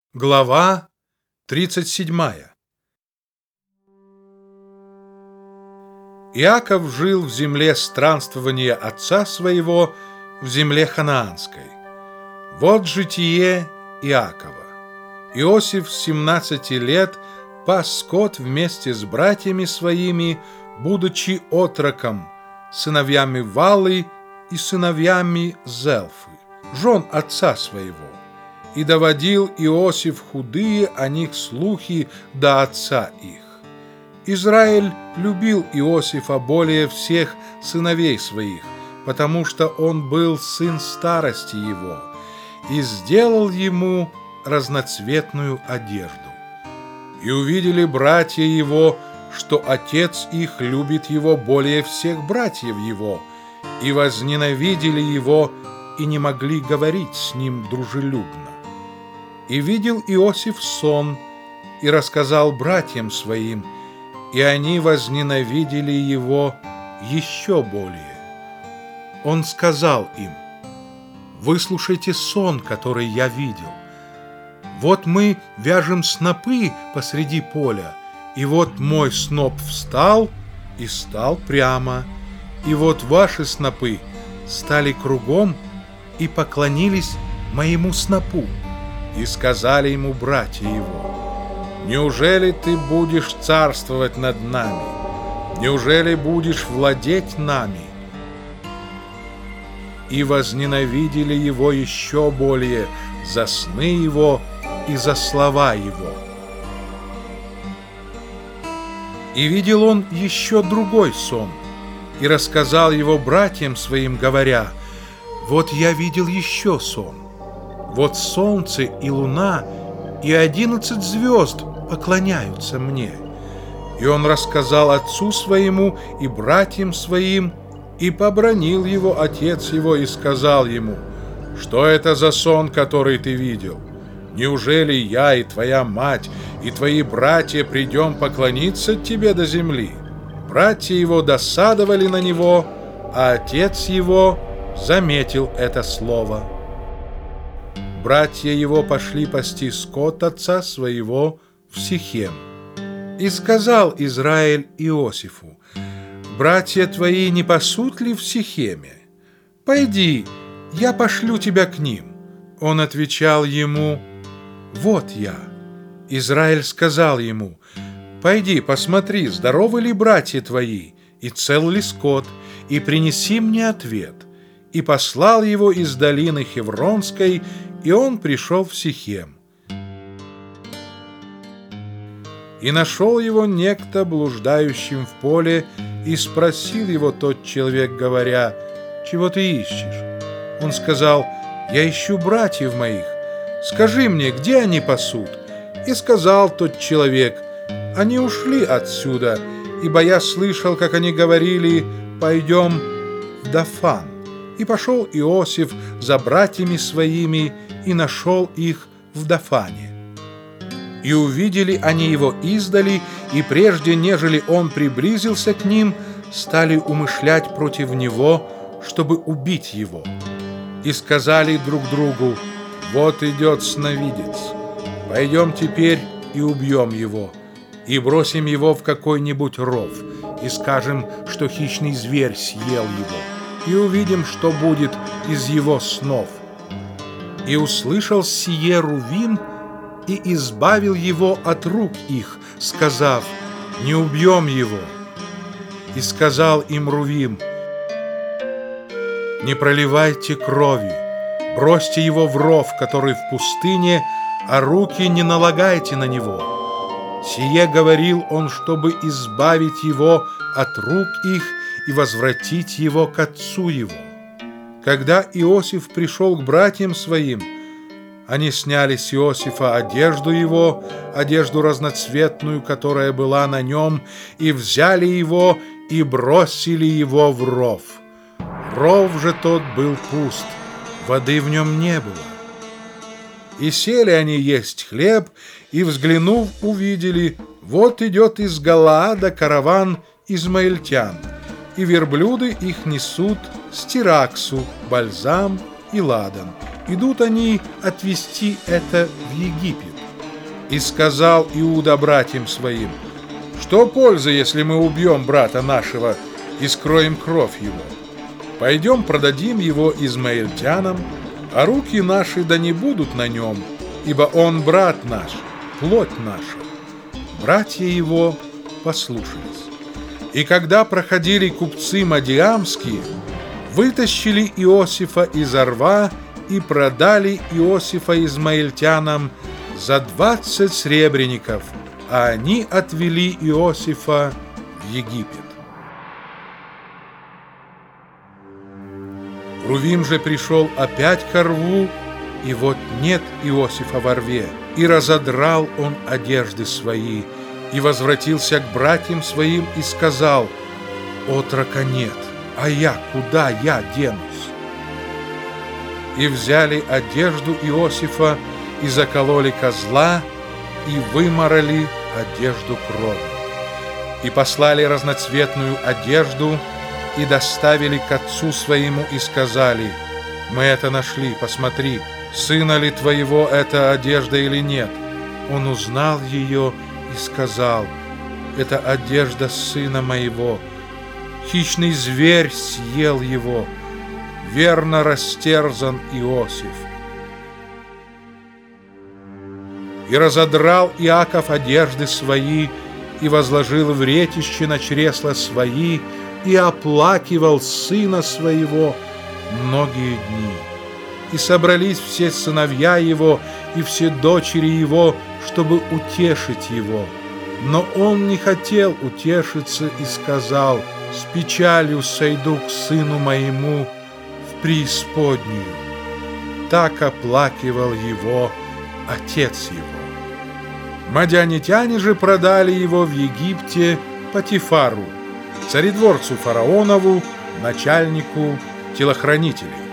Глава 37. Иаков жил в земле странствования отца своего, в земле ханаанской. Вот житие Иакова. Иосиф с 17 лет пас скот вместе с братьями своими, будучи отроком, сыновьями Валы и сыновьями Зелфы, жен отца своего. И доводил Иосиф худые о них слухи до отца их. Израиль любил Иосифа более всех сыновей своих, потому что он был сын старости его, и сделал ему разноцветную одежду. И увидели братья его, что отец их любит его более всех братьев его, и возненавидели его, и не могли говорить с ним дружелюбно. И видел Иосиф сон, и рассказал братьям своим, и они возненавидели его еще более. Он сказал им: «Выслушайте сон, который я видел. Вот мы вяжем снопы посреди поля, и вот мой сноп встал и стал прямо, и вот ваши снопы стали кругом и поклонились моему снопу». И сказали ему братья его: «Неужели ты будешь царствовать над нами? Неужели будешь владеть нами?» И возненавидели его еще более за сны его и за слова его. И видел он еще другой сон, и рассказал его братьям своим, говоря: «Вот я видел еще сон. Вот солнце и луна и 11 звезд поклоняются мне». И он рассказал отцу своему и братьям своим, и побранил его отец его и сказал ему: «Что это за сон, который ты видел? Неужели я и твоя мать и твои братья придем поклониться тебе до земли?» Братья его досадовали на него, а отец его заметил это слово. Братья его пошли пасти скот отца своего в Сихем. И сказал Израиль Иосифу: «Братья твои не пасут ли в Сихеме? Пойди, я пошлю тебя к ним». Он отвечал ему: «Вот я». Израиль сказал ему: «Пойди, посмотри, здоровы ли братья твои, и цел ли скот, и принеси мне ответ». И послал его из долины Хевронской, и он пришел в Сихем. И нашел его некто блуждающим в поле, и спросил его тот человек, говоря: «Чего ты ищешь?» Он сказал: «Я ищу братьев моих. Скажи мне, где они пасут?» И сказал тот человек: «Они ушли отсюда, ибо я слышал, как они говорили: пойдем в Дафан». И пошел Иосиф за братьями своими, и нашел их в Дафане. И увидели они его издали, и прежде, нежели он приблизился к ним, стали умышлять против него, чтобы убить его. И сказали друг другу: «Вот идет сновидец. Пойдем теперь и убьем его, и бросим его в какой-нибудь ров, и скажем, что хищный зверь съел его, и увидим, что будет из его снов». И услышал сие Рувим, и избавил его от рук их, сказав: «Не убьем его». И сказал им Рувим: «Не проливайте крови, бросьте его в ров, который в пустыне, а руки не налагайте на него». Сие говорил он, чтобы избавить его от рук их и возвратить его к отцу его. Когда Иосиф пришел к братьям своим, они сняли с Иосифа одежду его, одежду разноцветную, которая была на нем, и взяли его и бросили его в ров. Ров же тот был пуст, воды в нем не было. И сели они есть хлеб, и, взглянув, увидели: вот идет из Галаада караван измаильтян, и верблюды их несут стираксу, бальзам и ладан. Идут они отвезти это в Египет. И сказал Иуда братьям своим: что пользы, если мы убьем брата нашего и скроем кровь его? Пойдем продадим его измаильтянам, а руки наши да не будут на нем, ибо он брат наш, плоть наша. Братья его послушались. И когда проходили купцы мадиамские, вытащили Иосифа из рва и продали Иосифа измаильтянам за 20 сребреников, а они отвели Иосифа в Египет. Рувим же пришел опять ко рву, и вот нет Иосифа во рве, и разодрал он одежды свои, и возвратился к братьям своим и сказал: отрока нет, а куда я денусь? И взяли одежду Иосифа и закололи козла, и вымарали одежду кровью. И послали разноцветную одежду, и доставили к отцу своему, и сказали: мы это нашли, посмотри, сына ли твоего эта одежда или нет. Он узнал ее и сказал: это одежда сына моего. Хищный зверь съел его, верно растерзан Иосиф. И разодрал Иаков одежды свои, и возложил в ретище на чресла свои, и оплакивал сына своего многие дни. И собрались все сыновья его и все дочери его, чтобы утешить его. Но он не хотел утешиться и сказал: с печалью сойду к сыну моему в преисподнюю. Так оплакивал его отец его. Мадианитяне же продали его в Египте Потифару, царедворцу фараонову, начальнику телохранителей.